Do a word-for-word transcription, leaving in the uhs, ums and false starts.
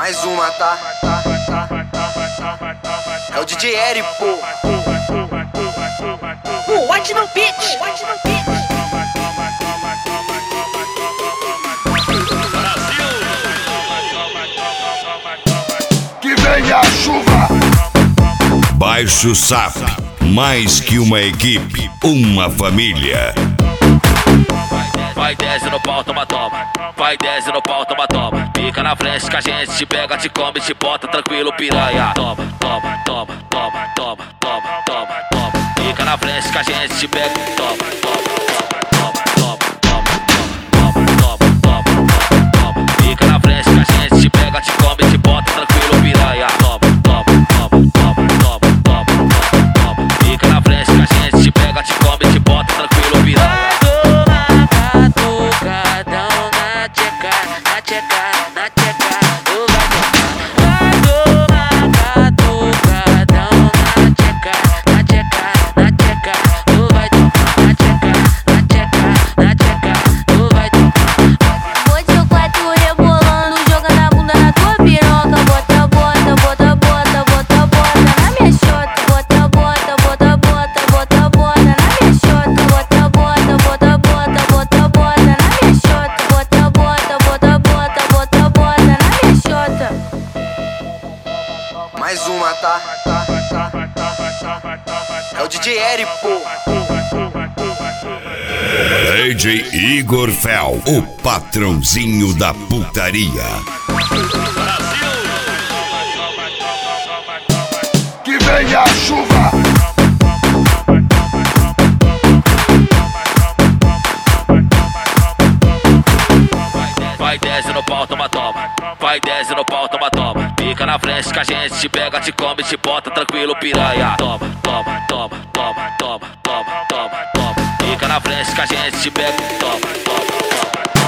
Mais uma, tá? É o D J Eri, pô. O White no beat. Que venha a chuva. Baixo Sap, mais que uma equipe, uma família. Vai desce no pau, toma, toma. Vai desce no pau, toma, toma. Fica na frente que a gente te pega, te come, te bota tranquilo, piranha. Toma, toma, toma, toma, toma, toma, toma, toma. Fica na frente que a gente te pega, toma, toma, toma, toma, toma, toma, toma, toma, toma, toma. Fica na frente que a gente te pega, te come, te bota tranquilo, piranha. Toma, toma, toma, toma, toma, toma, toma. Fica na frente que a gente te pega, te come, te bota tranquilo, piranha. Mais uma, tá? É o D J Eri, pô. D J Igor Fel, o patrãozinho da putaria. Que venha a chuva. Vai desce no pau, toma, toma. Vai desce no pau, toma, toma. Fica na frente que a gente te pega, te come, te bota tranquilo, piranha. Toma, toma, toma, toma, toma, toma, toma, toma. Fica na frente que a gente te pega, toma, toma, toma.